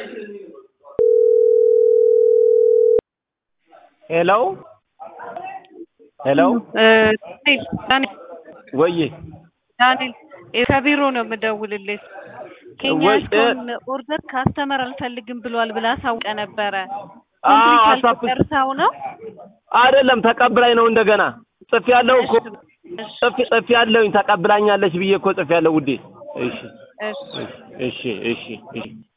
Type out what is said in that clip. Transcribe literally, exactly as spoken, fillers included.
Hello Hello እ ዳንኤል ወይ ዳንኤል ከቢሮ ነው የምደውልልህ ኬንያስኮን ኦርደር ካስተመር አልፈልግም ብሏል ብላ ሳውቀ ነበረ ኮምፕሊት አልተጨርሰው ነው አይደለም ተቀብላኝ ነው እንደገና ጽፍ ያለው እኮ ጽፍ ጽፍ ያለው ተቀብላኛለች ብዬ እኮ ጽፍ ያለው ውዴ እሺ እሺ እሺ እሺ